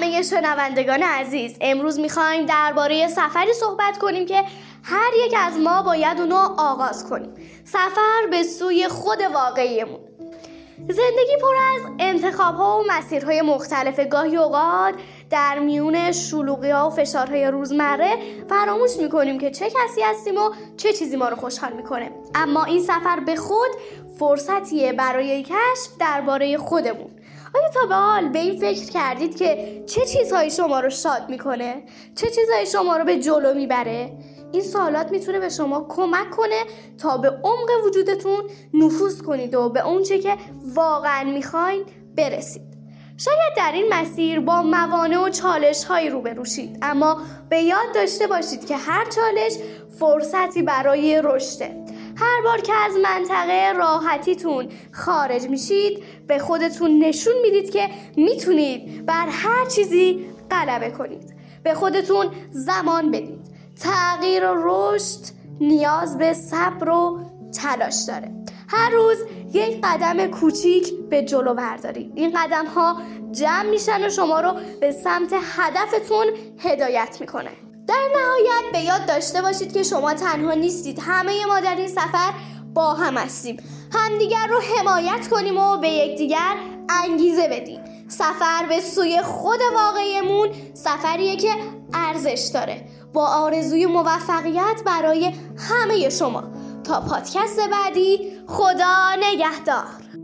همه شنوندگان عزیز، امروز میخوایم درباره سفری صحبت کنیم که هر یک از ما باید اونو آغاز کنیم. سفر به سوی خود واقعیمون. زندگی پر از انتخاب‌ها و مسیرهای مختلف. گاهی اوقات در میون شلوغی‌ها و فشارهای روزمره فراموش می‌کنیم که چه کسی هستیم و چه چیزی ما رو خوشحال می‌کنه. اما این سفر به خود فرصتیه برای کشف درباره خودمون. آیا تا به حال به این فکر کردید که چه چیزهایی شما رو شاد می‌کنه؟ چه چیزهایی شما رو به جلو می‌بره؟ این سوالات میتونه به شما کمک کنه تا به عمق وجودتون نفوذ کنید و به اونچه که واقعا میخواین برسید. شاید در این مسیر با موانع و چالش‌هایی روبرو شید، اما به یاد داشته باشید که هر چالش فرصتی برای رشده. هر بار که از منطقه راحتیتون خارج میشید، به خودتون نشون میدید که میتونید بر هر چیزی غلبه کنید. به خودتون زمان بدید. تغییر و رشد نیاز به صبر و تلاش داره. هر روز یک قدم کوچیک به جلو بردارید. این قدم ها جمع میشن و شما رو به سمت هدفتون هدایت میکنه. در نهایت به یاد داشته باشید که شما تنها نیستید. همه ما در این سفر با هم هستیم. همدیگر رو حمایت کنیم و به یکدیگر انگیزه بدیم. سفر به سوی خود واقعیمون سفریه که ارزش داره. با آرزوی موفقیت برای همه شما. تا پادکست بعدی، خدا نگهدار.